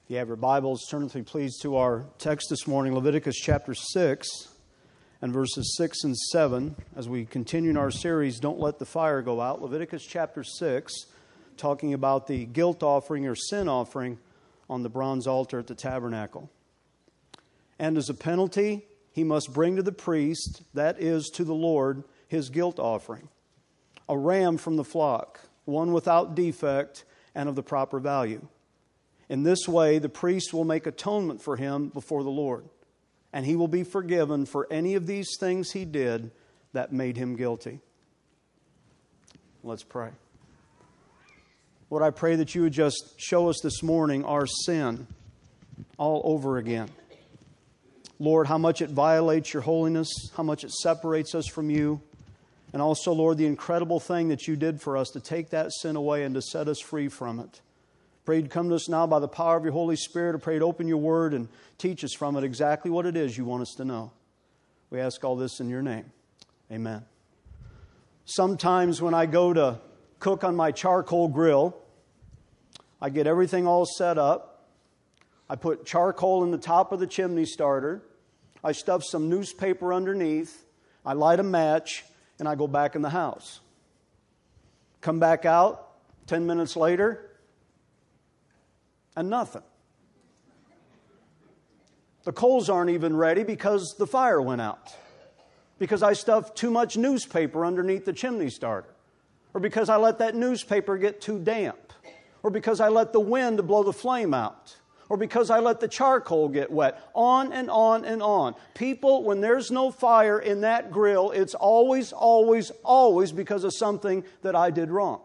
If you have your Bibles, turn with me please to our text this morning, Leviticus chapter 6 and verses 6 and 7. As we continue in our series, Don't Let the Fire Go Out. Leviticus chapter 6, talking about the guilt offering or sin offering on the bronze altar at the tabernacle. And as a penalty, he must bring to the priest, that is to the Lord, his guilt offering. A ram from the flock, one without defect and of the proper value. In this way, the priest will make atonement for him before the Lord, and he will be forgiven for any of these things he did that made him guilty. Let's pray. Lord, I pray that you would just show us this morning our sin all over again. Lord, how much it violates your holiness, how much it separates us from you, and also, Lord, the incredible thing that you did for us to take that sin away and to set us free from it. Pray you'd come to us now by the power of your Holy Spirit. I pray you'd open your word and teach us from it exactly what it is you want us to know. We ask all this in your name. Amen. Sometimes when I go to cook on my charcoal grill, I get everything all set up. I put charcoal in the top of the chimney starter. I stuff some newspaper underneath. I light a match, and I go back in the house. Come back out 10 minutes later, and nothing. The coals aren't even ready because the fire went out. Because I stuffed too much newspaper underneath the chimney starter. Or because I let that newspaper get too damp. Or because I let the wind blow the flame out. Or because I let the charcoal get wet. On and on and on. People, when there's no fire in that grill, it's always, always, always because of something that I did wrong.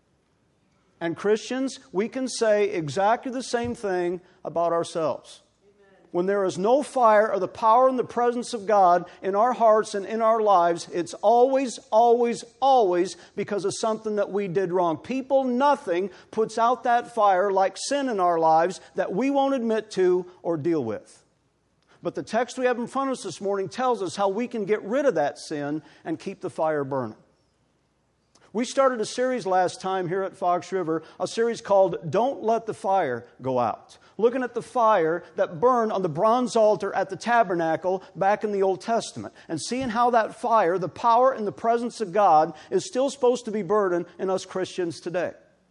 And Christians, we can say exactly the same thing about ourselves. Amen. When there is no fire or the power and the presence of God in our hearts and in our lives, it's always, always, always because of something that we did wrong. People, nothing puts out that fire like sin in our lives that we won't admit to or deal with. But the text we have in front of us this morning tells us how we can get rid of that sin and keep the fire burning. We started a series last time here at Fox River, a series called Don't Let the Fire Go Out. Looking at the fire that burned on the bronze altar at the tabernacle back in the Old Testament. And seeing how that fire, the power and the presence of God, is still supposed to be burning in us Christians today.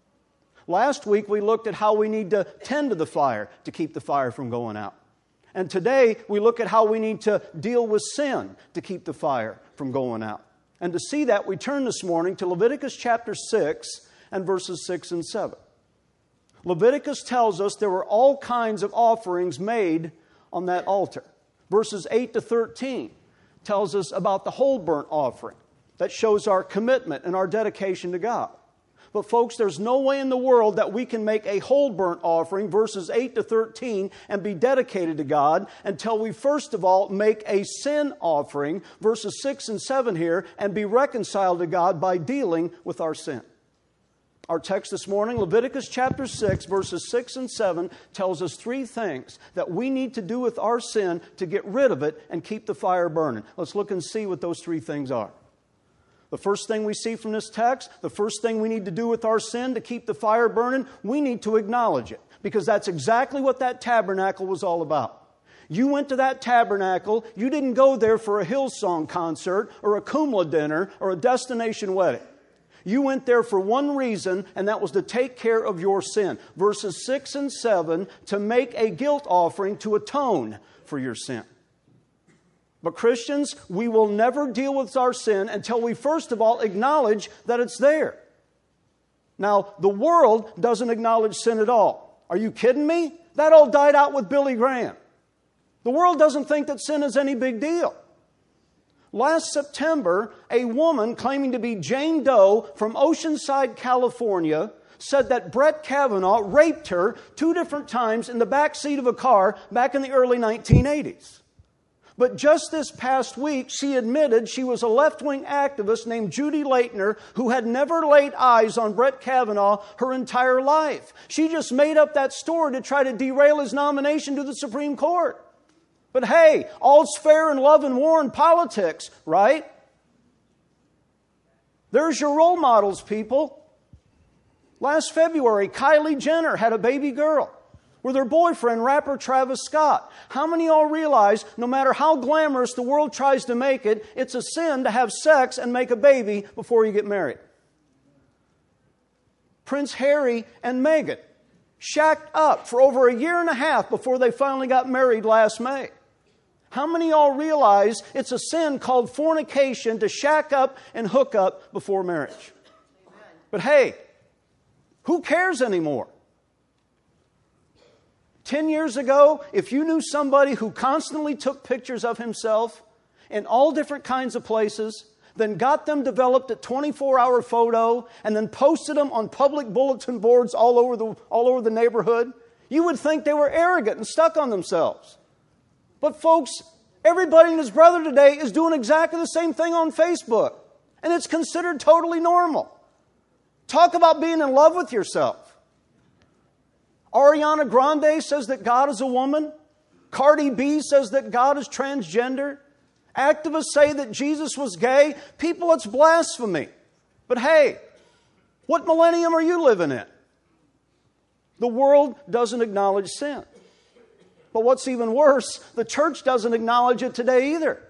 Last week we looked at how we need to tend to the fire to keep the fire from going out. And today we look at how we need to deal with sin to keep the fire from going out. And to see that, we turn this morning to Leviticus chapter 6 and verses 6 and 7. Leviticus tells us there were all kinds of offerings made on that altar. Verses 8 to 13 tells us about the whole burnt offering. That shows our commitment and our dedication to God. But folks, there's no way in the world that we can make a whole burnt offering, verses 8 to 13, and be dedicated to God until we first of all make a sin offering, verses 6 and 7 here, and be reconciled to God by dealing with our sin. Our text this morning, Leviticus chapter 6, verses 6 and 7, tells us three things that we need to do with our sin to get rid of it and keep the fire burning. Let's look and see what those three things are. The first thing we see from this text, the first thing we need to do with our sin to keep the fire burning, we need to acknowledge it. Because that's exactly what that tabernacle was all about. You went to that tabernacle, you didn't go there for a Hillsong concert or a Kumla dinner or a destination wedding. You went there for one reason, and that was to take care of your sin. Verses 6 and 7, to make a guilt offering to atone for your sin. But Christians, we will never deal with our sin until we first of all acknowledge that it's there. Now, the world doesn't acknowledge sin at all. Are you kidding me? That all died out with Billy Graham. The world doesn't think that sin is any big deal. Last September, a woman claiming to be Jane Doe from Oceanside, California, said that Brett Kavanaugh raped her 2 different times in the back seat of a car back in the early 1980s. But just this past week, she admitted she was a left-wing activist named Judy Leitner who had never laid eyes on Brett Kavanaugh her entire life. She just made up that story to try to derail his nomination to the Supreme Court. But hey, all's fair in love and war and politics, right? There's your role models, people. Last February, Kylie Jenner had a baby girl. with her boyfriend, rapper Travis Scott. How many of y'all realize no matter how glamorous the world tries to make it, it's a sin to have sex and make a baby before you get married? Prince Harry and Meghan shacked up for over a year and a half before they finally got married last May. How many of y'all realize it's a sin called fornication to shack up and hook up before marriage? Amen. But hey, who cares anymore? 10 years ago, if you knew somebody who constantly took pictures of himself in all different kinds of places, then got them developed at 24-hour photo, and then posted them on public bulletin boards all over the neighborhood, you would think they were arrogant and stuck on themselves. But folks, everybody and his brother today is doing exactly the same thing on Facebook. And it's considered totally normal. Talk about being in love with yourself. Ariana Grande says that God is a woman. Cardi B says that God is transgender. Activists say that Jesus was gay. People, it's blasphemy. But hey, what millennium are you living in? The world doesn't acknowledge sin. But what's even worse, the church doesn't acknowledge it today either.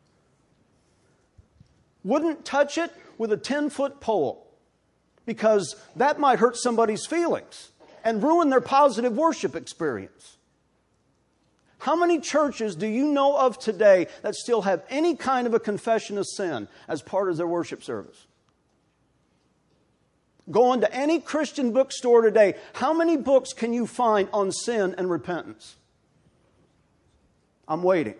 Wouldn't touch it with a 10-foot pole, because that might hurt somebody's feelings and ruin their positive worship experience. How many churches do you know of today that still have any kind of a confession of sin as part of their worship service? Go into any Christian bookstore today, how many books can you find on sin and repentance? I'm waiting.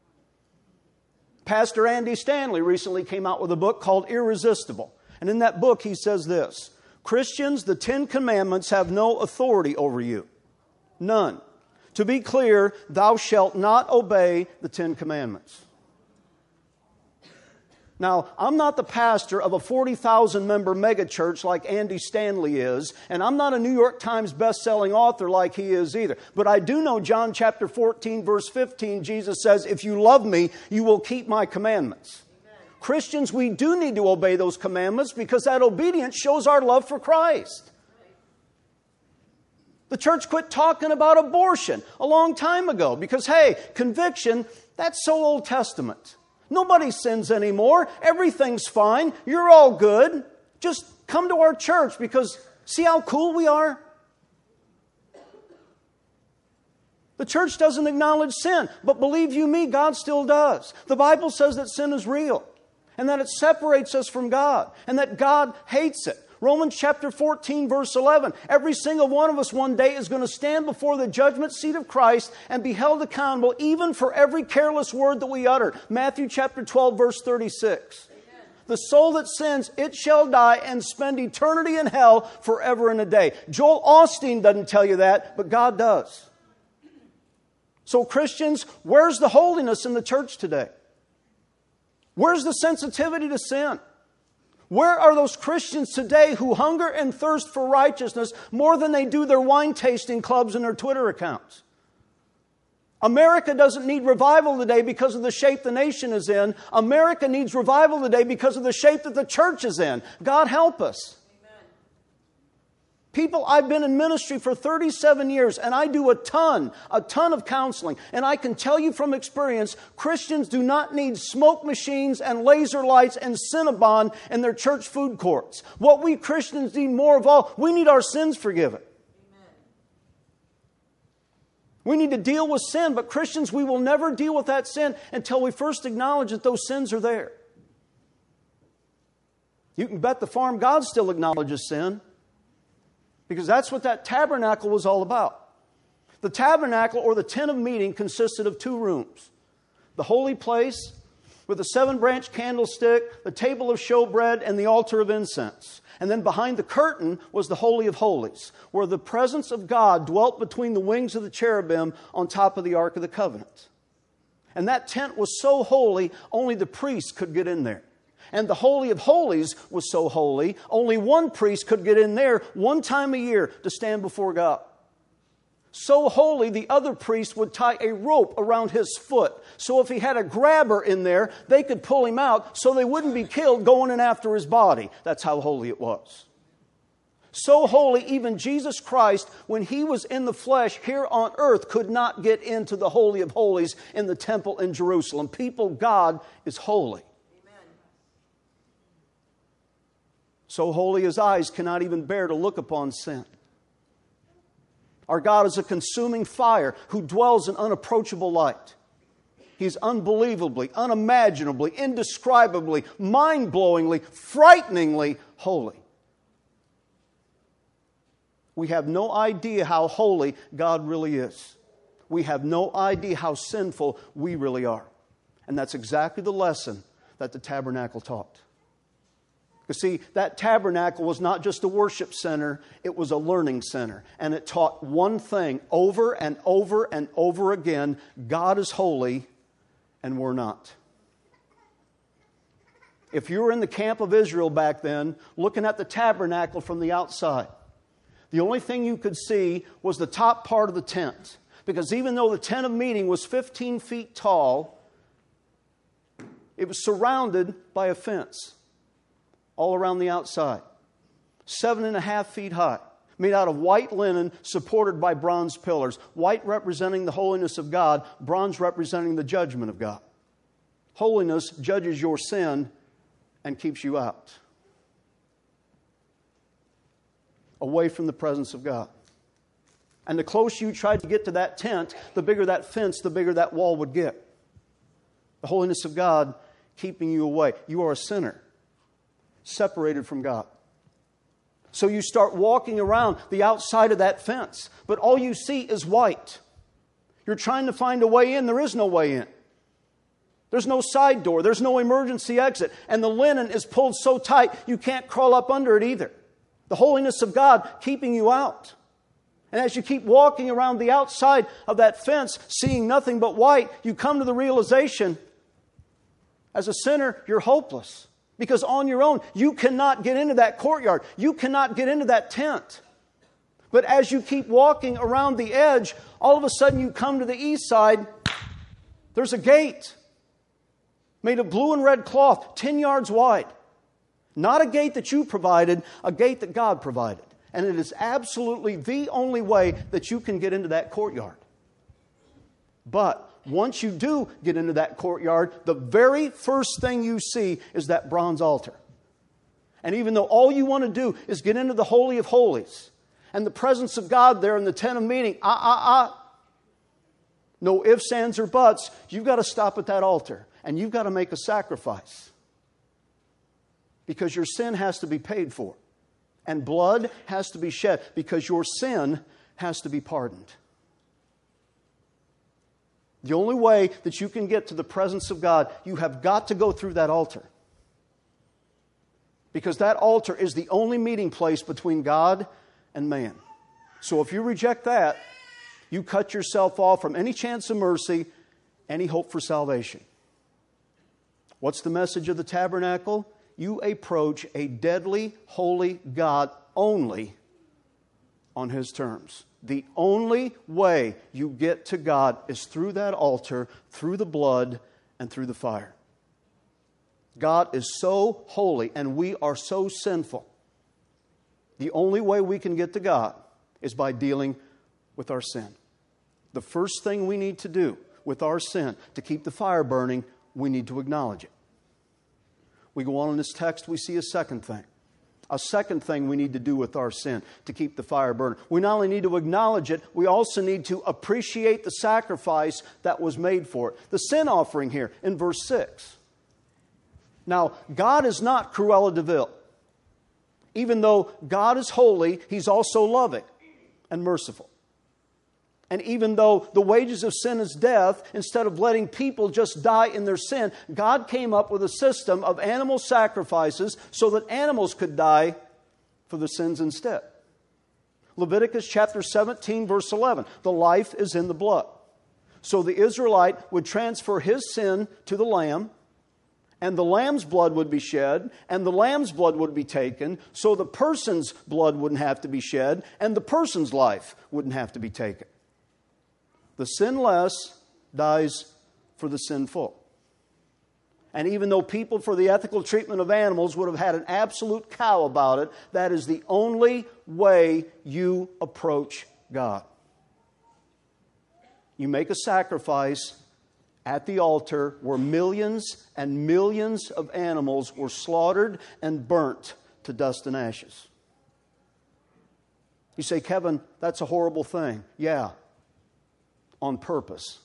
Pastor Andy Stanley recently came out with a book called Irresistible. And in that book he says this: Christians, the 10 Commandments have no authority over you. None. To be clear, thou shalt not obey the 10 Commandments. Now, I'm not the pastor of a 40,000-member megachurch like Andy Stanley is, and I'm not a New York Times best-selling author like he is either. But I do know John chapter 14, verse 15, Jesus says, if you love me, you will keep my commandments. Amen. Christians, we do need to obey those commandments because that obedience shows our love for Christ. The church quit talking about abortion a long time ago because, hey, conviction, that's so Old Testament. Nobody sins anymore. Everything's fine. You're all good. Just come to our church because see how cool we are? The church doesn't acknowledge sin, but believe you me, God still does. The Bible says that sin is real and that it separates us from God and that God hates it. Romans chapter 14, verse 11. Every single one of us one day is going to stand before the judgment seat of Christ and be held accountable even for every careless word that we utter. Matthew chapter 12, verse 36. Amen. The soul that sins, it shall die and spend eternity in hell forever and a day. Joel Osteen doesn't tell you that, but God does. So Christians, where's the holiness in the church today? Where's the sensitivity to sin? Where are those Christians today who hunger and thirst for righteousness more than they do their wine tasting clubs and their Twitter accounts? America doesn't need revival today because of the shape the nation is in. America needs revival today because of the shape that the church is in. God help us. People, I've been in ministry for 37 years and I do a ton of counseling. And I can tell you from experience, Christians do not need smoke machines and laser lights and Cinnabon in their church food courts. What we Christians need more of all, we need our sins forgiven. Amen. We need to deal with sin, but Christians, we will never deal with that sin until we first acknowledge that those sins are there. You can bet the farm God still acknowledges sin. Because that's what that tabernacle was all about. The tabernacle, or the tent of meeting, consisted of 2 rooms. The holy place with the 7-branch candlestick, the table of showbread, and the altar of incense. And then behind the curtain was the Holy of Holies, where the presence of God dwelt between the wings of the cherubim on top of the Ark of the Covenant. And that tent was so holy, only the priests could get in there. And the Holy of Holies was so holy, only one priest could get in there one time a year to stand before God. So holy, the other priest would tie a rope around his foot. So if he had a grabber in there, they could pull him out so they wouldn't be killed going in after his body. That's how holy it was. So holy, even Jesus Christ, when He was in the flesh here on earth, could not get into the Holy of Holies in the temple in Jerusalem. People, God is holy. Amen. So holy His eyes cannot even bear to look upon sin. Our God is a consuming fire who dwells in unapproachable light. He's unbelievably, unimaginably, indescribably, mind-blowingly, frighteningly holy. We have no idea how holy God really is. We have no idea how sinful we really are. And that's exactly the lesson that the tabernacle taught. You see, that tabernacle was not just a worship center, it was a learning center. And it taught one thing over and over and over again: God is holy and we're not. If you were in the camp of Israel back then, looking at the tabernacle from the outside, the only thing you could see was the top part of the tent. Because even though the tent of meeting was 15 feet tall, it was surrounded by a fence all around the outside, 7.5 feet high, made out of white linen, supported by bronze pillars. White representing the holiness of God, bronze representing the judgment of God. Holiness judges your sin and keeps you out, away from the presence of God. And the closer you tried to get to that tent, the bigger that fence, the bigger that wall would get. The holiness of God keeping you away. You are a sinner, separated from God. So you start walking around the outside of that fence, but all you see is white. You're trying to find a way in. There is no way in. There's no side door. There's no emergency exit. And the linen is pulled so tight you can't crawl up under it either. The holiness of God keeping you out. And as you keep walking around the outside of that fence, seeing nothing but white, you come to the realization, as a sinner, you're hopeless. Because on your own, you cannot get into that courtyard. You cannot get into that tent. But as you keep walking around the edge, all of a sudden you come to the east side. There's a gate made of blue and red cloth, 10 yards wide. Not a gate that you provided, a gate that God provided. And it is absolutely the only way that you can get into that courtyard. But once you do get into that courtyard, the very first thing you see is that bronze altar. And even though all you want to do is get into the Holy of Holies and the presence of God there in the tent of meeting, no ifs, ands, or buts, you've got to stop at that altar and you've got to make a sacrifice. Because your sin has to be paid for. And blood has to be shed because your sin has to be pardoned. The only way that you can get to the presence of God, you have got to go through that altar. Because that altar is the only meeting place between God and man. So if you reject that, you cut yourself off from any chance of mercy, any hope for salvation. What's the message of the tabernacle? You approach a deadly, holy God only on His terms. The only way you get to God is through that altar, through the blood, and through the fire. God is so holy and we are so sinful. The only way we can get to God is by dealing with our sin. The first thing we need to do with our sin to keep the fire burning, we need to acknowledge it. We go on in this text, we see a second thing. A second thing we need to do with our sin to keep the fire burning. We not only need to acknowledge it, we also need to appreciate the sacrifice that was made for it. The sin offering here in verse 6. Now, God is not Cruella de Vil. Even though God is holy, He's also loving and merciful. And even though the wages of sin is death, instead of letting people just die in their sin, God came up with a system of animal sacrifices so that animals could die for the sins instead. Leviticus chapter 17, verse 11. The life is in the blood. So the Israelite would transfer his sin to the lamb, and the lamb's blood would be shed, and the lamb's blood would be taken, so the person's blood wouldn't have to be shed, and the person's life wouldn't have to be taken. The sinless dies for the sinful. And even though people for the ethical treatment of animals would have had an absolute cow about it, that is the only way you approach God. You make a sacrifice at the altar where millions and millions of animals were slaughtered and burnt to dust and ashes. You say, Kevin, that's a horrible thing. Yeah, on purpose.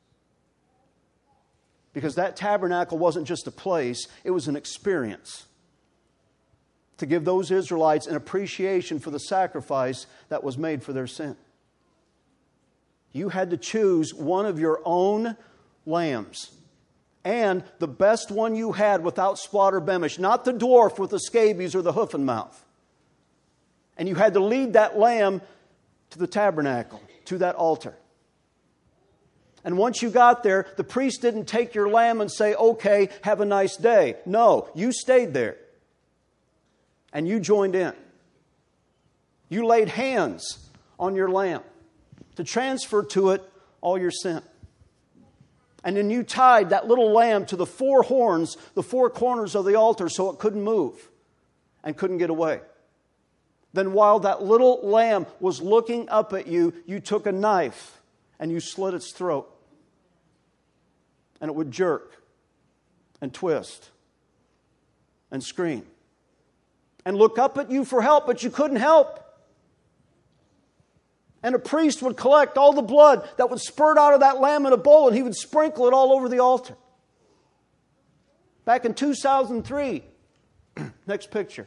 Because that tabernacle wasn't just a place, it was an experience to give those Israelites an appreciation for the sacrifice that was made for their sin. You had to choose one of your own lambs, and the best one you had without spot or blemish, not the dwarf with the scabies or the hoof and mouth. And you had to lead that lamb to the tabernacle, to that altar. And once you got there, the priest didn't take your lamb and say, okay, have a nice day. No, you stayed there. And you joined in. You laid hands on your lamb to transfer to it all your sin. And then you tied that little lamb to the four horns, the four corners of the altar so it couldn't move and couldn't get away. Then while that little lamb was looking up at you, you took a knife and you slit its throat. And it would jerk and twist and scream and look up at you for help, but you couldn't help. And a priest would collect all the blood that would spurt out of that lamb in a bowl, and he would sprinkle it all over the altar. Back in 2003, next picture.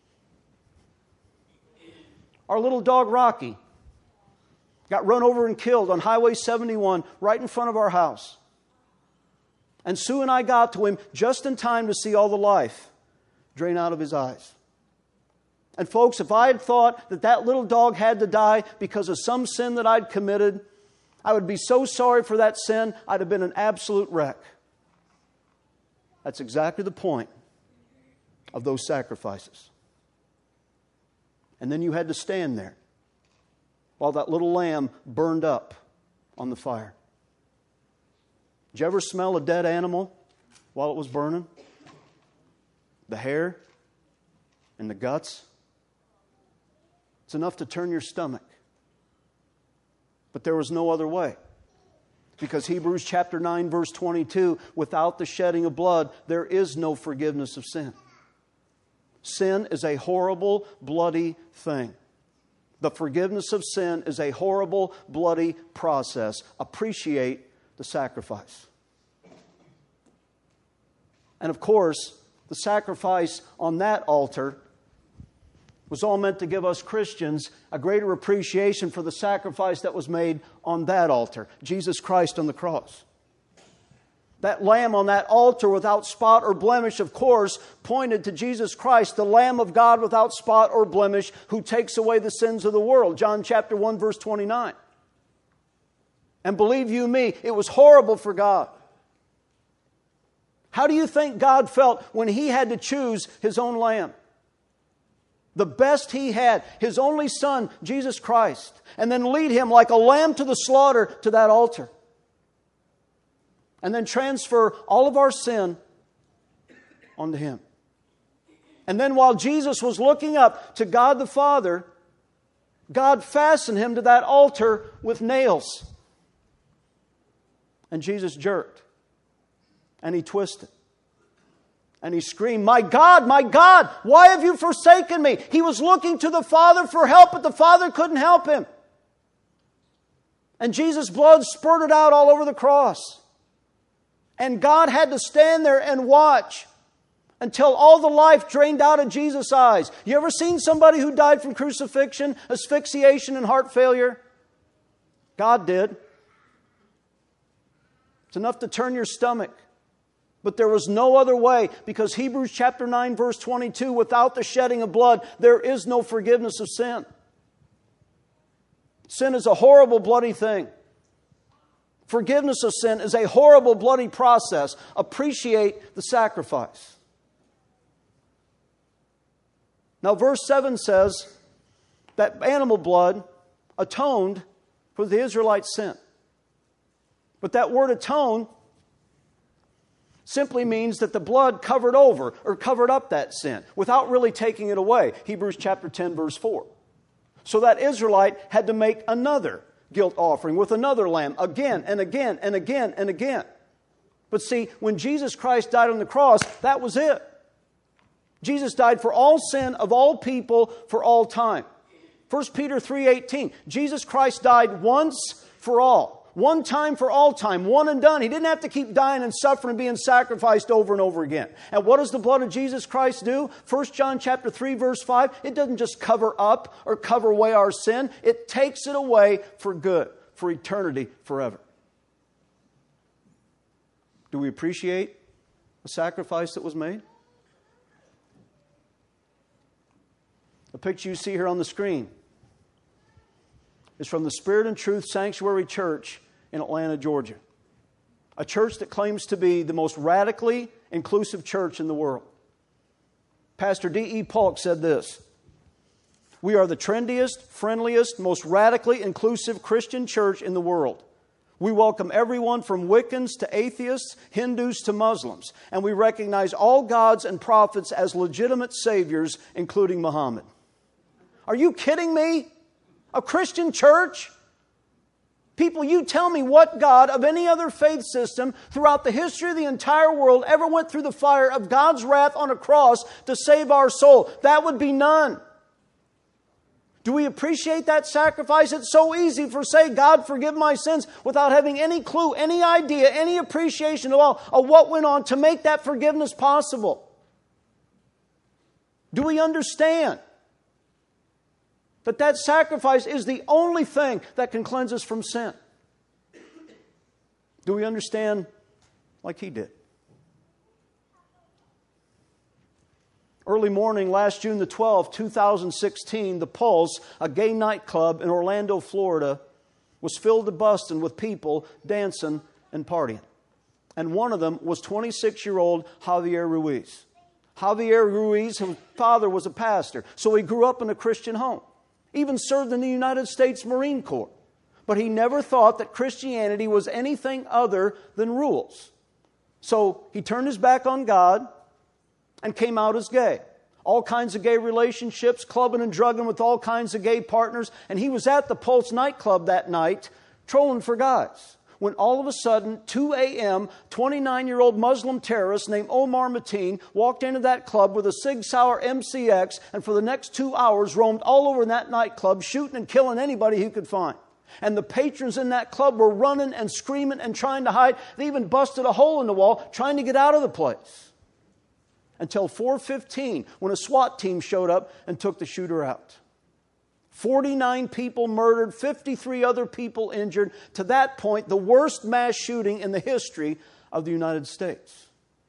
Our little dog Rocky got run over and killed on Highway 71 right in front of our house. And Sue and I got to him just in time to see all the life drain out of his eyes. And folks, if I had thought that that little dog had to die because of some sin that I'd committed, I would be so sorry for that sin, I'd have been an absolute wreck. That's exactly the point of those sacrifices. And then you had to stand there while that little lamb burned up on the fire. Did you ever smell a dead animal while it was burning? The hair and the guts? It's enough to turn your stomach. But there was no other way. Because Hebrews chapter 9 verse 22, without the shedding of blood, there is no forgiveness of sin. Sin is a horrible, bloody thing. The forgiveness of sin is a horrible, bloody process. Appreciate the sacrifice. And of course, the sacrifice on that altar was all meant to give us Christians a greater appreciation for the sacrifice that was made on that altar, Jesus Christ on the cross. That lamb on that altar without spot or blemish, of course, pointed to Jesus Christ, the Lamb of God without spot or blemish, who takes away the sins of the world. John chapter 1, verse 29. And believe you me, it was horrible for God. How do you think God felt when He had to choose His own lamb? The best He had, His only Son, Jesus Christ, and then lead Him like a lamb to the slaughter to that altar. And then transfer all of our sin onto Him. And then while Jesus was looking up to God the Father, God fastened Him to that altar with nails. And Jesus jerked. And He twisted. And He screamed, my God, why have you forsaken me? He was looking to the Father for help, but the Father couldn't help Him. And Jesus' blood spurted out all over the cross. And God had to stand there and watch until all the life drained out of Jesus' eyes. You ever seen somebody who died from crucifixion, asphyxiation, and heart failure? God did. It's enough to turn your stomach. But there was no other way, because Hebrews chapter 9 verse 22, without the shedding of blood, there is no forgiveness of sin. Sin is a horrible, bloody thing. Forgiveness of sin is a horrible, bloody process. Appreciate the sacrifice. Now verse 7 says that animal blood atoned for the Israelites' sin. But that word atone simply means that the blood covered over or covered up that sin without really taking it away. Hebrews chapter 10, verse 4. So that Israelite had to make another guilt offering with another lamb again and again and again and again. But see, when Jesus Christ died on the cross, that was it. Jesus died for all sin of all people for all time. 1 Peter 3:18, Jesus Christ died once for all. One time for all time, one and done. He didn't have to keep dying and suffering and being sacrificed over and over again. And what does the blood of Jesus Christ do? 1 John chapter 3, verse 5, it doesn't just cover up or cover away our sin. It takes it away for good, for eternity, forever. Do we appreciate the sacrifice that was made? The picture you see here on the screen is from the Spirit and Truth Sanctuary Church in Atlanta, Georgia. A church that claims to be the most radically inclusive church in the world. Pastor D.E. Polk said this: "We are the trendiest, friendliest, most radically inclusive Christian church in the world. We welcome everyone from Wiccans to atheists, Hindus to Muslims, and we recognize all gods and prophets as legitimate saviors, including Muhammad." Are you kidding me? A Christian church? People, you tell me what God of any other faith system throughout the history of the entire world ever went through the fire of God's wrath on a cross to save our soul. That would be none. Do we appreciate that sacrifice? It's so easy for say, "God, forgive my sins," without having any clue, any idea, any appreciation at all of what went on to make that forgiveness possible. Do we understand that sacrifice is the only thing that can cleanse us from sin? Do we understand like He did? Early morning, last June the 12th, 2016, The Pulse, a gay nightclub in Orlando, Florida, was filled to busting with people dancing and partying. And one of them was 26-year-old Javier Ruiz. Javier Ruiz, whose father was a pastor, so he grew up in a Christian home. Even served in the United States Marine Corps. But he never thought that Christianity was anything other than rules. So he turned his back on God and came out as gay. All kinds of gay relationships, clubbing and drugging with all kinds of gay partners. And he was at the Pulse nightclub that night, trolling for guys, when all of a sudden, 2 a.m., 29-year-old Muslim terrorist named Omar Mateen walked into that club with a Sig Sauer MCX and for the next 2 hours roamed all over that nightclub, shooting and killing anybody he could find. And the patrons in that club were running and screaming and trying to hide. They even busted a hole in the wall trying to get out of the place. Until 4:15, when a SWAT team showed up and took the shooter out. 49 people murdered, 53 other people injured. To that point, the worst mass shooting in the history of the United States.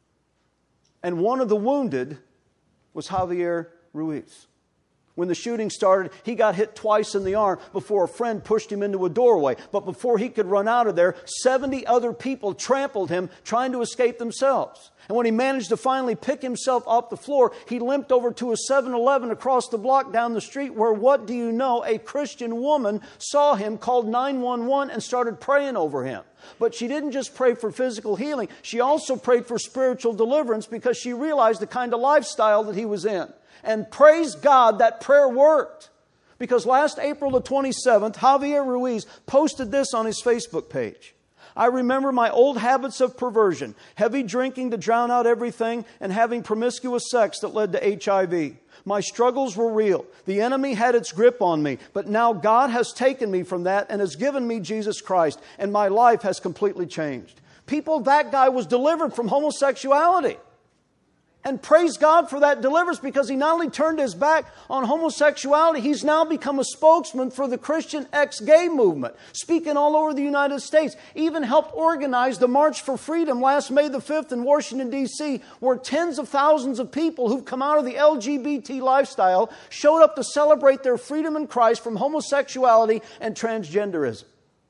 And one of the wounded was Javier Ruiz. When the shooting started, he got hit twice in the arm before a friend pushed him into a doorway. But before he could run out of there, 70 other people trampled him, trying to escape themselves. And when he managed to finally pick himself off the floor, he limped over to a 7-Eleven across the block down the street where, what do you know, a Christian woman saw him, called 911, and started praying over him. But she didn't just pray for physical healing. She also prayed for spiritual deliverance because she realized the kind of lifestyle that he was in. And praise God, that prayer worked. Because last April the 27th, Javier Ruiz posted this on his Facebook page. "I remember my old habits of perversion, heavy drinking to drown out everything, and having promiscuous sex that led to HIV. My struggles were real. The enemy had its grip on me, but now God has taken me from that and has given me Jesus Christ, and my life has completely changed." People, that guy was delivered from homosexuality. And praise God for that deliverance, because he not only turned his back on homosexuality, he's now become a spokesman for the Christian ex-gay movement, speaking all over the United States. Even helped organize the March for Freedom last May the 5th in Washington, D.C., where tens of thousands of people who've come out of the LGBT lifestyle showed up to celebrate their freedom in Christ from homosexuality and transgenderism.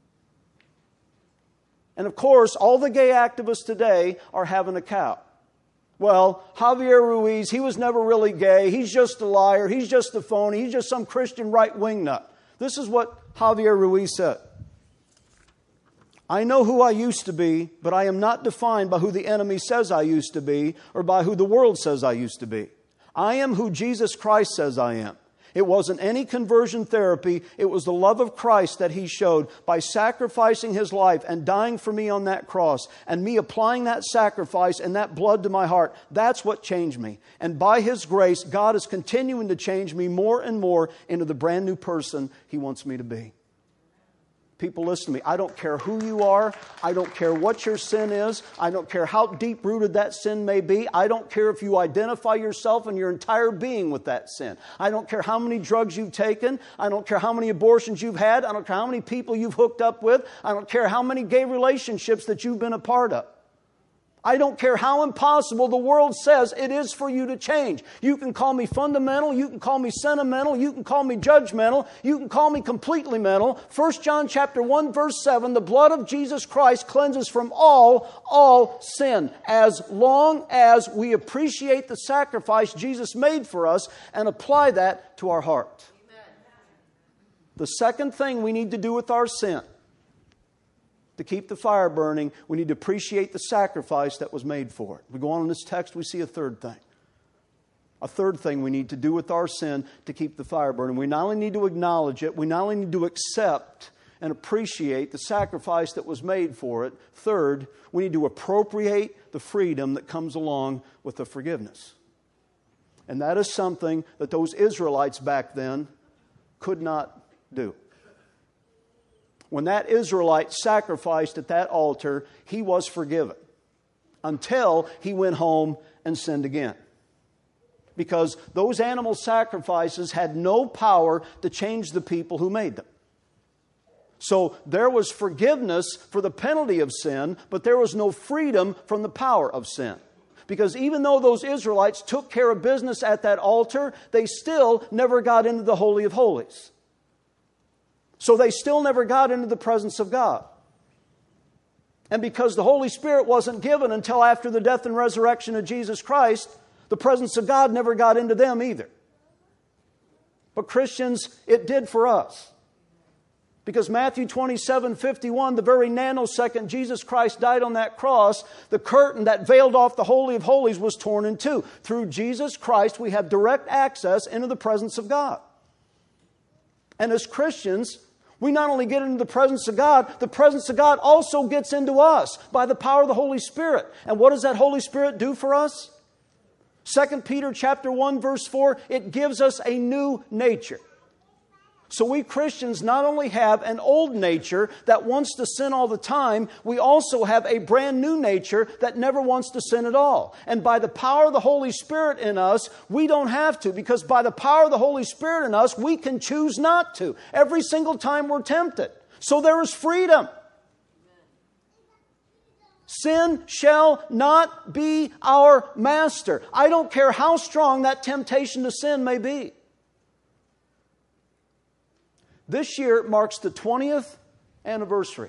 And of course, all the gay activists today are having a cow. Well, Javier Ruiz, he was never really gay. He's just a liar. He's just a phony. He's just some Christian right-wing nut. This is what Javier Ruiz said. I know who I used to be, but I am not defined by who the enemy says I used to be or by who the world says I used to be. I am who Jesus Christ says I am. It wasn't any conversion therapy. It was the love of Christ that He showed by sacrificing His life and dying for me on that cross, and me applying that sacrifice and that blood to my heart. That's what changed me. And by His grace, God is continuing to change me more and more into the brand new person He wants me to be. People, listen to me. I don't care who you are. I don't care what your sin is. I don't care how deep-rooted that sin may be. I don't care if you identify yourself and your entire being with that sin. I don't care how many drugs you've taken. I don't care how many abortions you've had. I don't care how many people you've hooked up with. I don't care how many gay relationships that you've been a part of. I don't care how impossible the world says it is for you to change. You can call me fundamental, you can call me sentimental, you can call me judgmental, you can call me completely mental. 1 John chapter 1 verse 7, the blood of Jesus Christ cleanses from all sin, as long as we appreciate the sacrifice Jesus made for us and apply that to our heart. Amen. The second thing we need to do with our sin, to keep the fire burning, we need to appreciate the sacrifice that was made for it. We go on in this text, we see a third thing. A third thing we need to do with our sin to keep the fire burning. We not only need to acknowledge it, we not only need to accept and appreciate the sacrifice that was made for it. Third, we need to appropriate the freedom that comes along with the forgiveness. And that is something that those Israelites back then could not do. When that Israelite sacrificed at that altar, he was forgiven until he went home and sinned again. Because those animal sacrifices had no power to change the people who made them. So there was forgiveness for the penalty of sin, but there was no freedom from the power of sin. Because even though those Israelites took care of business at that altar, they still never got into the Holy of Holies. So they still never got into the presence of God. And because the Holy Spirit wasn't given until after the death and resurrection of Jesus Christ, the presence of God never got into them either. But Christians, it did for us. Because Matthew 27:51, the very nanosecond Jesus Christ died on that cross, the curtain that veiled off the Holy of Holies was torn in two. Through Jesus Christ, we have direct access into the presence of God. And as Christians, we not only get into the presence of God also gets into us by the power of the Holy Spirit. And what does that Holy Spirit do for us? 2 Peter chapter 1 verse 4, it gives us a new nature. So we Christians not only have an old nature that wants to sin all the time, we also have a brand new nature that never wants to sin at all. And by the power of the Holy Spirit in us, we don't have to, because by the power of the Holy Spirit in us, we can choose not to every single time we're tempted. So there is freedom. Sin shall not be our master. I don't care how strong that temptation to sin may be. This year marks the 20th anniversary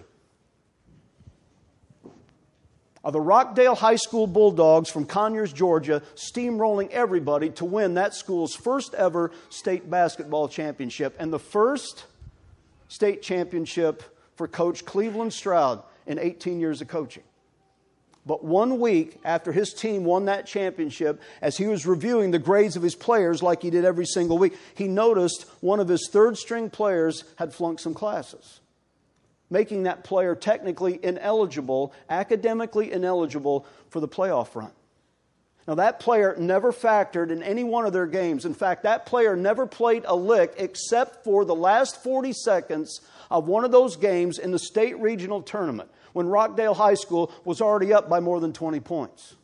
of the Rockdale High School Bulldogs from Conyers, Georgia, steamrolling everybody to win that school's first ever state basketball championship, and the first state championship for Coach Cleveland Stroud in 18 years of coaching. But 1 week after his team won that championship, as he was reviewing the grades of his players like he did every single week, he noticed one of his third-string players had flunked some classes, making that player technically ineligible, academically ineligible for the playoff run. Now, that player never factored in any one of their games. In fact, that player never played a lick except for the last 40 seconds of one of those games in the state regional tournament, when Rockdale High School was already up by more than 20 points.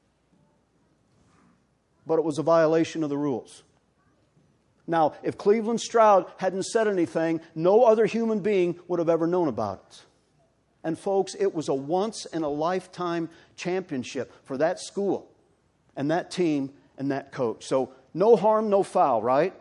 But it was a violation of the rules. Now, if Cleveland Stroud hadn't said anything, no other human being would have ever known about it. And folks, it was a once-in-a-lifetime championship for that school and that team and that coach. So, no harm, no foul, right?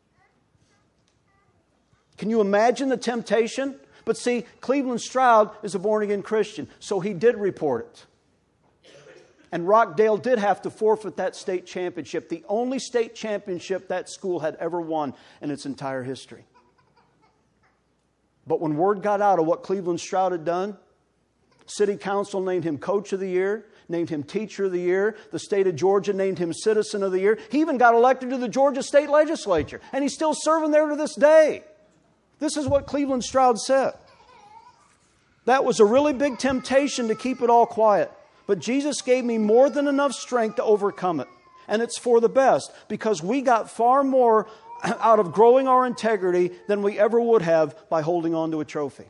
Can you imagine the temptation? But see, Cleveland Stroud is a born-again Christian, so he did report it. And Rockdale did have to forfeit that state championship, the only state championship that school had ever won in its entire history. But when word got out of what Cleveland Stroud had done, City Council named him Coach of the Year, named him Teacher of the Year. The state of Georgia named him Citizen of the Year. He even got elected to the Georgia State Legislature, and he's still serving there to this day. This is what Cleveland Stroud said. That was a really big temptation to keep it all quiet. But Jesus gave me more than enough strength to overcome it. And it's for the best, because we got far more out of growing our integrity than we ever would have by holding on to a trophy.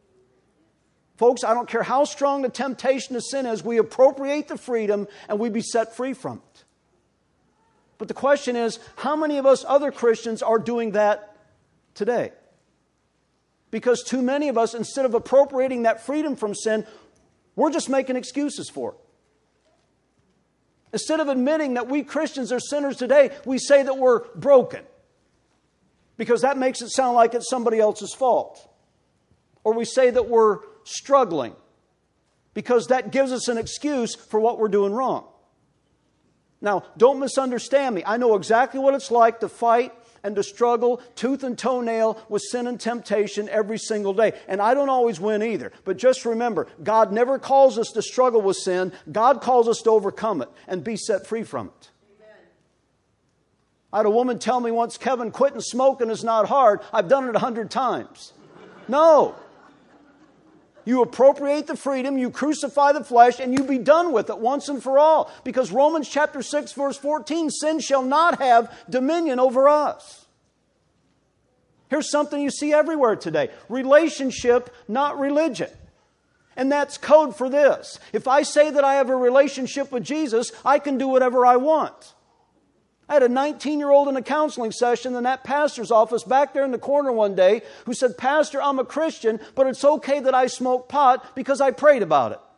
Folks, I don't care how strong the temptation to sin is, we appropriate the freedom and we be set free from it. But the question is, how many of us other Christians are doing that today? Because too many of us, instead of appropriating that freedom from sin, we're just making excuses for it. Instead of admitting that we Christians are sinners today, we say that we're broken. Because that makes it sound like it's somebody else's fault. Or we say that we're struggling. Because that gives us an excuse for what we're doing wrong. Now, don't misunderstand me. I know exactly what it's like to fight and to struggle tooth and toenail with sin and temptation every single day. And I don't always win either. But just remember, God never calls us to struggle with sin. God calls us to overcome it and be set free from it. Amen. I had a woman tell me once, Kevin, quitting smoking is not hard. I've done it 100 times. No. You appropriate the freedom, you crucify the flesh, and you be done with it once and for all. Because Romans chapter 6, verse 14, sin shall not have dominion over us. Here's something you see everywhere today. Relationship, not religion. And that's code for this. If I say that I have a relationship with Jesus, I can do whatever I want. I had a 19-year-old in a counseling session in that pastor's office back there in the corner one day who said, Pastor, I'm a Christian, but it's okay that I smoke pot because I prayed about it.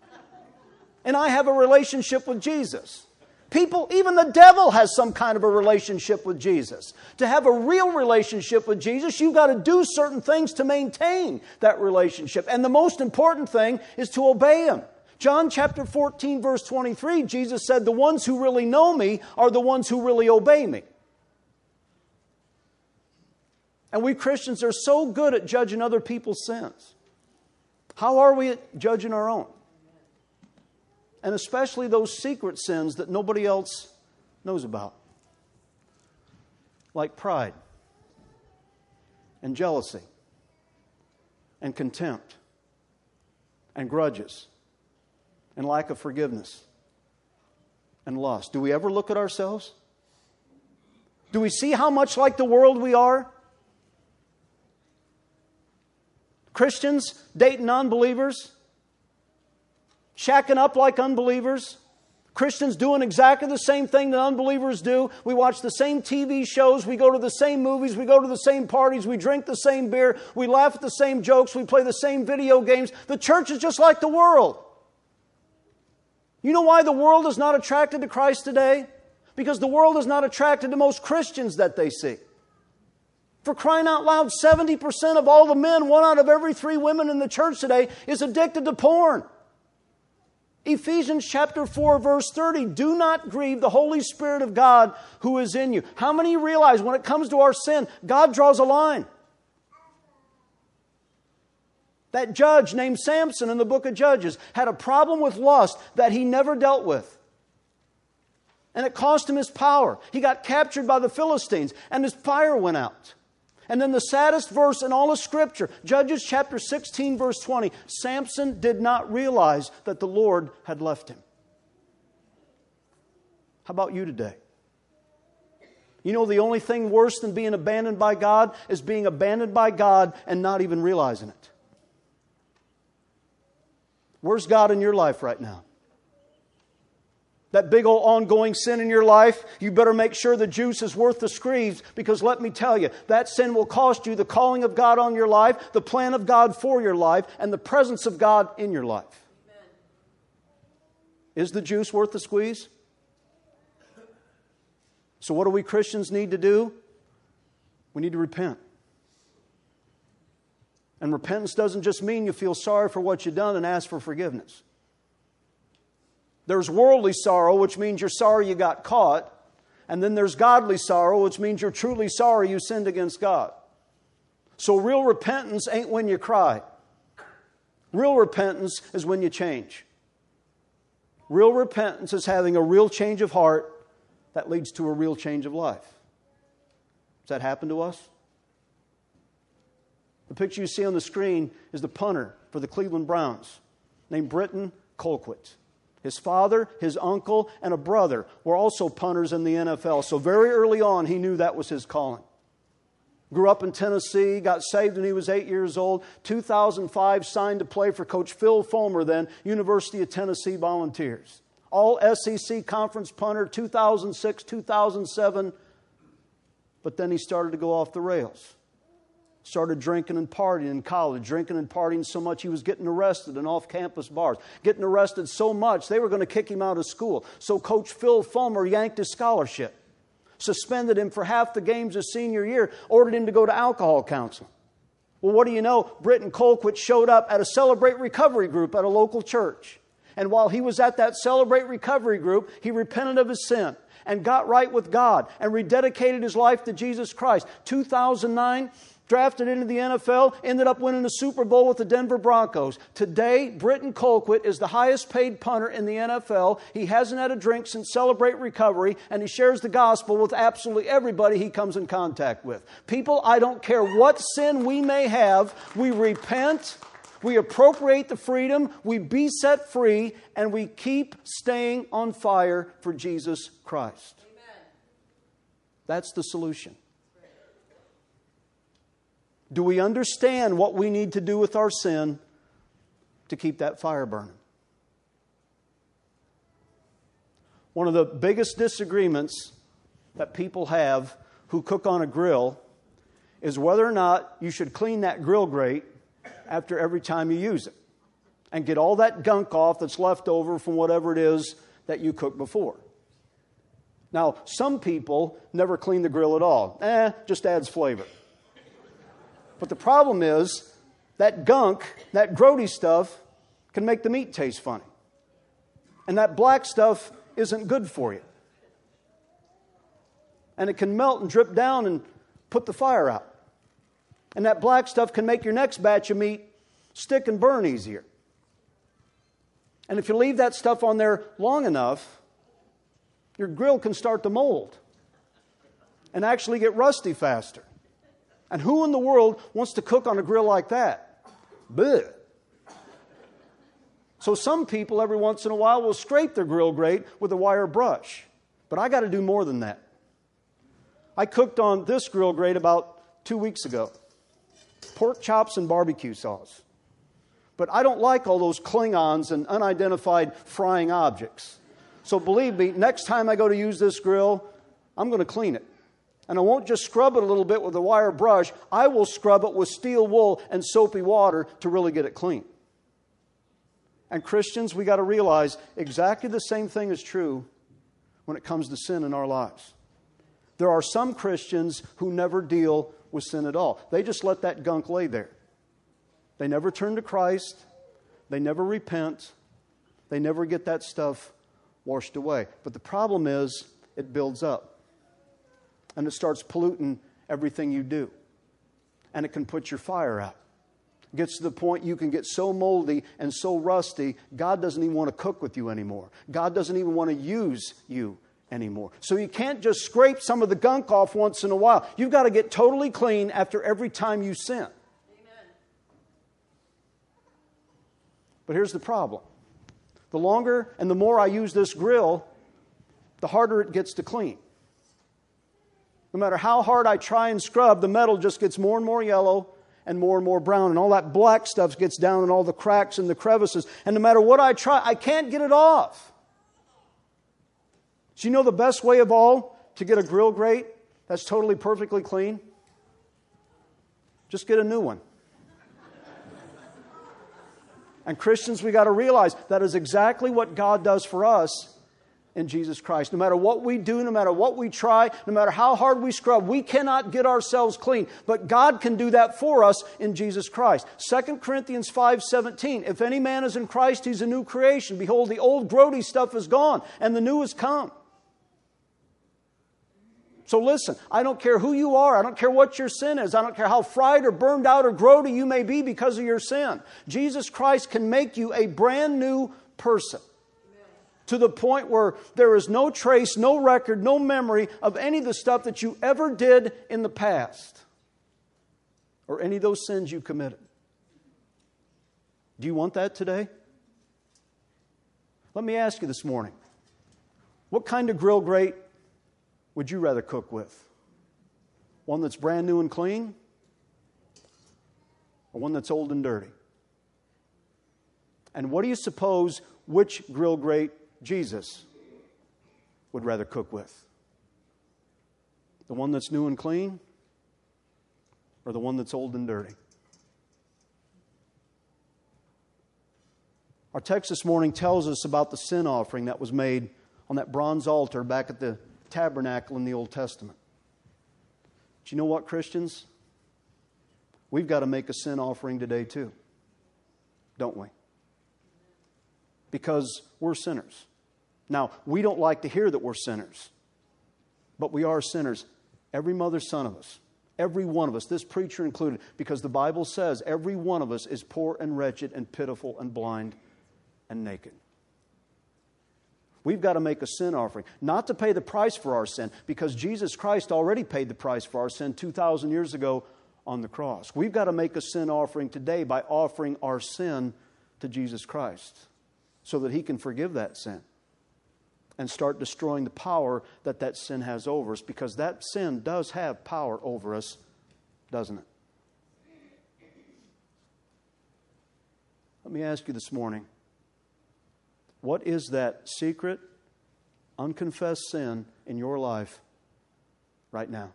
And I have a relationship with Jesus. People, even the devil has some kind of a relationship with Jesus. To have a real relationship with Jesus, you've got to do certain things to maintain that relationship. And the most important thing is to obey Him. John chapter 14, verse 23, Jesus said, the ones who really know me are the ones who really obey me. And we Christians are so good at judging other people's sins. How are we at judging our own? And especially those secret sins that nobody else knows about. Like pride, and jealousy, and contempt, and grudges, and lack of forgiveness, and lust. Do we ever look at ourselves? Do we see how much like the world we are? Christians dating non-believers, shacking up like unbelievers, Christians doing exactly the same thing that unbelievers do. We watch the same TV shows, we go to the same movies, we go to the same parties, we drink the same beer, we laugh at the same jokes, we play the same video games. The church is just like the world. You know why the world is not attracted to Christ today? Because the world is not attracted to most Christians that they see. For crying out loud, 70% of all the men, 1 out of every 3 women in the church today is addicted to porn. Ephesians chapter 4, verse 30, do not grieve the Holy Spirit of God who is in you. How many realize when it comes to our sin, God draws a line? That judge named Samson in the book of Judges had a problem with lust that he never dealt with. And it cost him his power. He got captured by the Philistines and his fire went out. And then the saddest verse in all of Scripture, Judges chapter 16, verse 20, Samson did not realize that the Lord had left him. How about you today? You know, the only thing worse than being abandoned by God is being abandoned by God and not even realizing it. Where's God in your life right now? That big old ongoing sin in your life, you better make sure the juice is worth the squeeze, because let me tell you, that sin will cost you the calling of God on your life, the plan of God for your life, and the presence of God in your life. Amen. Is the juice worth the squeeze? So what do we Christians need to do? We need to repent. And repentance doesn't just mean you feel sorry for what you've done and ask for forgiveness. There's worldly sorrow, which means you're sorry you got caught. And then there's godly sorrow, which means you're truly sorry you sinned against God. So real repentance ain't when you cry. Real repentance is when you change. Real repentance is having a real change of heart that leads to a real change of life. Does that happen to us? The picture you see on the screen is the punter for the Cleveland Browns, named Britton Colquitt. His father, his uncle, and a brother were also punters in the NFL. So very early on, he knew that was his calling. Grew up in Tennessee, got saved when he was 8 years old. 2005, signed to play for Coach Phil Fulmer then, University of Tennessee Volunteers. All SEC conference punter, 2006, 2007. But then he started to go off the rails. Started drinking and partying in college, drinking and partying so much he was getting arrested in off-campus bars. Getting arrested so much they were going to kick him out of school. So Coach Phil Fulmer yanked his scholarship, suspended him for half the games his senior year, ordered him to go to alcohol counseling. Well, what do you know? Britton Colquitt showed up at a Celebrate Recovery group at a local church. And while he was at that Celebrate Recovery group, he repented of his sin and got right with God and rededicated his life to Jesus Christ. 2009, drafted into the NFL, ended up winning the Super Bowl with the Denver Broncos. Today, Britton Colquitt is the highest paid punter in the NFL. He hasn't had a drink since Celebrate Recovery, and he shares the gospel with absolutely everybody he comes in contact with. People, I don't care what sin we may have, we repent, we appropriate the freedom, we be set free, and we keep staying on fire for Jesus Christ. Amen. That's the solution. Do we understand what we need to do with our sin to keep that fire burning? One of the biggest disagreements that people have who cook on a grill is whether or not you should clean that grill grate after every time you use it and get all that gunk off that's left over from whatever it is that you cooked before. Now, some people never clean the grill at all. Just adds flavor. But the problem is that gunk, that grody stuff, can make the meat taste funny. And that black stuff isn't good for you. And it can melt and drip down and put the fire out. And that black stuff can make your next batch of meat stick and burn easier. And if you leave that stuff on there long enough, your grill can start to mold and actually get rusty faster. And who in the world wants to cook on a grill like that? Blech. So some people every once in a while will scrape their grill grate with a wire brush. But I got to do more than that. I cooked on this grill grate about 2 weeks ago. Pork chops and barbecue sauce. But I don't like all those Klingons and unidentified frying objects. So believe me, next time I go to use this grill, I'm going to clean it. And I won't just scrub it a little bit with a wire brush. I will scrub it with steel wool and soapy water to really get it clean. And Christians, we got to realize exactly the same thing is true when it comes to sin in our lives. There are some Christians who never deal with sin at all. They just let that gunk lay there. They never turn to Christ. They never repent. They never get that stuff washed away. But the problem is it builds up. And it starts polluting everything you do. And it can put your fire out. It gets to the point you can get so moldy and so rusty, God doesn't even want to cook with you anymore. God doesn't even want to use you anymore. So you can't just scrape some of the gunk off once in a while. You've got to get totally clean after every time you sin. Amen. But here's the problem. The longer and the more I use this grill, the harder it gets to clean. No matter how hard I try and scrub, the metal just gets more and more yellow and more brown. And all that black stuff gets down in all the cracks and the crevices. And no matter what I try, I can't get it off. So you know the best way of all to get a grill grate that's totally perfectly clean? Just get a new one. And Christians, we got to realize that is exactly what God does for us in Jesus Christ. No matter what we do, no matter what we try, no matter how hard we scrub, we cannot get ourselves clean. But God can do that for us in Jesus Christ. 2 Corinthians 5:17, if any man is in Christ, he's a new creation. Behold, the old grody stuff is gone, and the new has come. So listen, I don't care who you are. I don't care what your sin is. I don't care how fried or burned out or grody you may be because of your sin. Jesus Christ can make you a brand new person. To the point where there is no trace, no record, no memory of any of the stuff that you ever did in the past. Or any of those sins you committed. Do you want that today? Let me ask you this morning. What kind of grill grate would you rather cook with? One that's brand new and clean? Or one that's old and dirty? And what do you suppose which grill grate Jesus would rather cook with? The one that's new and clean? Or the one that's old and dirty? Our text this morning tells us about the sin offering that was made on that bronze altar back at the tabernacle in the Old Testament. Do you know what, Christians? We've got to make a sin offering today too, don't we? Because we're sinners. Now, we don't like to hear that we're sinners, but we are sinners. Every mother's son of us, every one of us, this preacher included, because the Bible says every one of us is poor and wretched and pitiful and blind and naked. We've got to make a sin offering, not to pay the price for our sin, because Jesus Christ already paid the price for our sin 2,000 years ago on the cross. We've got to make a sin offering today by offering our sin to Jesus Christ so that He can forgive that sin and start destroying the power that that sin has over us, because that sin does have power over us, doesn't it? Let me ask you this morning, what is that secret, unconfessed sin in your life right now?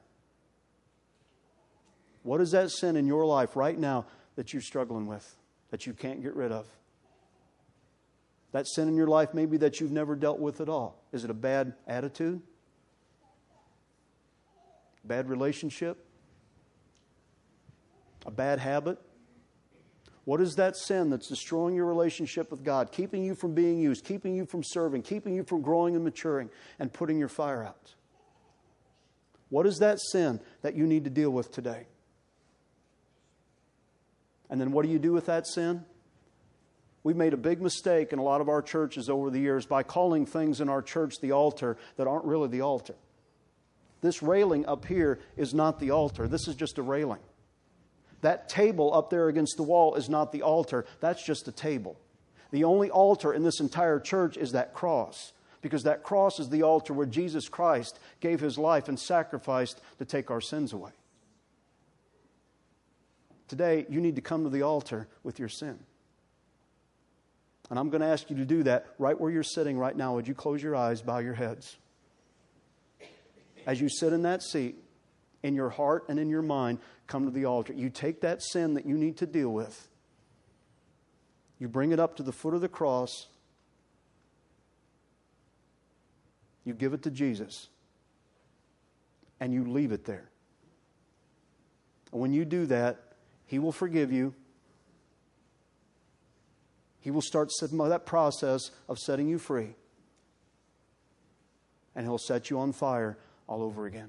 What is that sin in your life right now that you're struggling with, that you can't get rid of? That sin in your life maybe that you've never dealt with at all. Is it a bad attitude? Bad relationship? A bad habit? What is that sin that's destroying your relationship with God, keeping you from being used, keeping you from serving, keeping you from growing and maturing, and putting your fire out? What is that sin that you need to deal with today? And then what do you do with that sin? We've made a big mistake in a lot of our churches over the years by calling things in our church the altar that aren't really the altar. This railing up here is not the altar. This is just a railing. That table up there against the wall is not the altar. That's just a table. The only altar in this entire church is that cross, because that cross is the altar where Jesus Christ gave His life and sacrificed to take our sins away. Today, you need to come to the altar with your sin. And I'm going to ask you to do that right where you're sitting right now. Would you close your eyes, bow your heads? As you sit in that seat, in your heart and in your mind, come to the altar. You take that sin that you need to deal with. You bring it up to the foot of the cross. You give it to Jesus. And you leave it there. And when you do that, He will forgive you. He will start that process of setting you free. And He'll set you on fire all over again.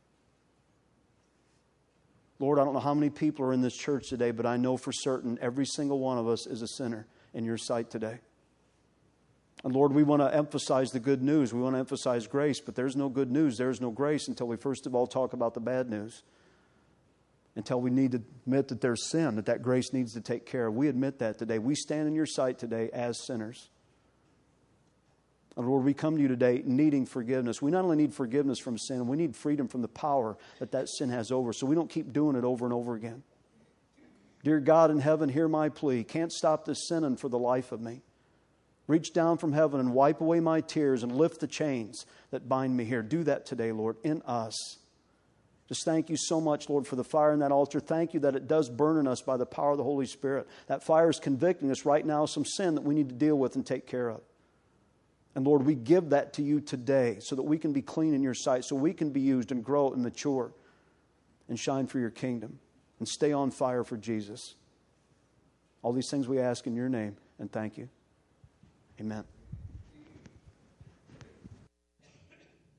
Lord, I don't know how many people are in this church today, but I know for certain every single one of us is a sinner in Your sight today. And Lord, we want to emphasize the good news. We want to emphasize grace, but there's no good news. There's no grace until we first of all talk about the bad news. Until we need to admit that there's sin, that grace needs to take care of. We admit that today. We stand in Your sight today as sinners. And Lord, we come to You today needing forgiveness. We not only need forgiveness from sin, we need freedom from the power that sin has over us, so we don't keep doing it over and over again. Dear God in heaven, hear my plea. Can't stop this sinning for the life of me. Reach down from heaven and wipe away my tears and lift the chains that bind me here. Do that today, Lord, in us. Just thank You so much, Lord, for the fire in that altar. Thank You that it does burn in us by the power of the Holy Spirit. That fire is convicting us right now of some sin that we need to deal with and take care of. And Lord, we give that to You today so that we can be clean in Your sight, so we can be used and grow and mature and shine for Your kingdom and stay on fire for Jesus. All these things we ask in Your name, and thank You. Amen.